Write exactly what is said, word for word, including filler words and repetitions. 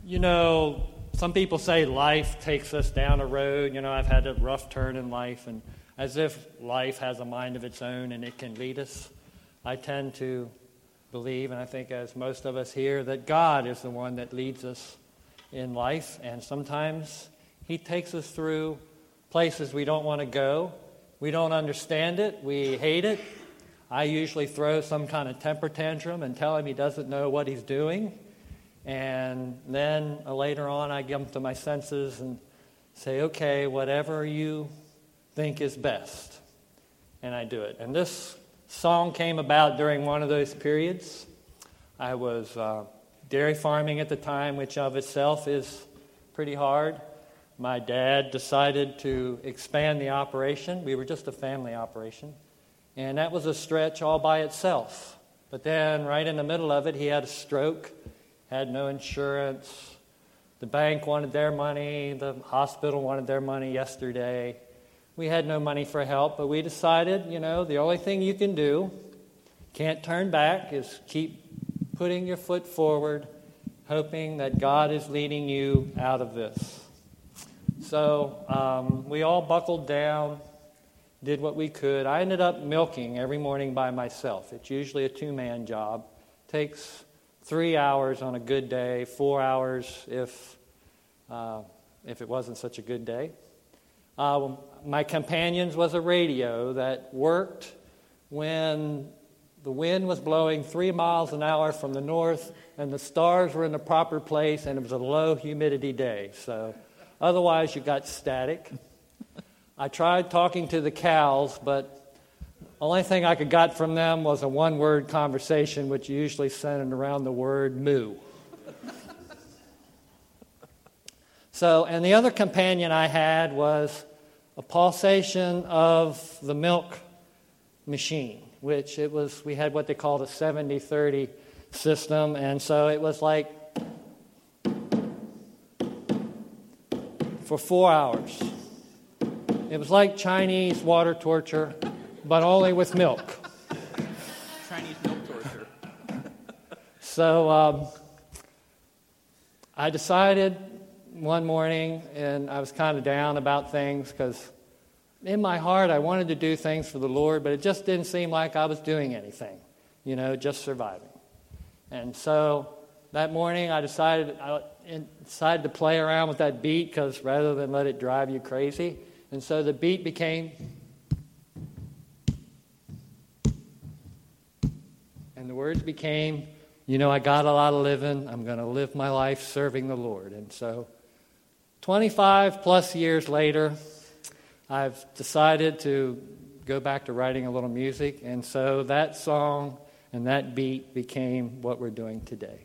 You know, some people say life takes us down a road. You know, I've had a rough turn in life, and as if life has a mind of its own and it can lead us. I tend to believe, and I think as most of us here, that God is the one that leads us in life, and sometimes He takes us through places we don't want to go. We don't understand it. We hate it. I usually throw some kind of temper tantrum and tell Him He doesn't know what He's doing. And then uh, later on, I come to my senses and say, okay, whatever you think is best. And I do it. And this song came about during one of those periods. I was uh, dairy farming at the time, which of itself is pretty hard. My dad decided to expand the operation. We were just a family operation. And that was a stretch all by itself. But then right in the middle of it, he had a stroke. Had no insurance. The bank wanted their money. The hospital wanted their money yesterday. We had no money for help, but we decided, you know, the only thing you can do, can't turn back, is keep putting your foot forward, hoping that God is leading you out of this. So um, we all buckled down, did what we could. I ended up milking every morning by myself. It's usually a two-man job. Takes Three hours on a good day, four hours if uh, if it wasn't such a good day. Uh, my companions was a radio that worked when the wind was blowing three miles an hour from the north and the stars were in the proper place and it was a low humidity day. So otherwise you got static. I tried talking to the cows, but the only thing I could got from them was a one-word conversation, which usually centered around the word moo. So, and the other companion I had was a pulsation of the milk machine, which it was, we had what they called a seventy thirty system, and so it was like for four hours. It was like Chinese water torture, but only with milk. Chinese milk torture. So um, I decided one morning, and I was kind of down about things because in my heart I wanted to do things for the Lord, but it just didn't seem like I was doing anything, you know, just surviving. And so that morning I decided I decided to play around with that beat because rather than let it drive you crazy. And so the beat became... And the words became, you know, I got a lot of living. I'm going to live my life serving the Lord. And so twenty-five plus years later, I've decided to go back to writing a little music. And so that song and that beat became what we're doing today.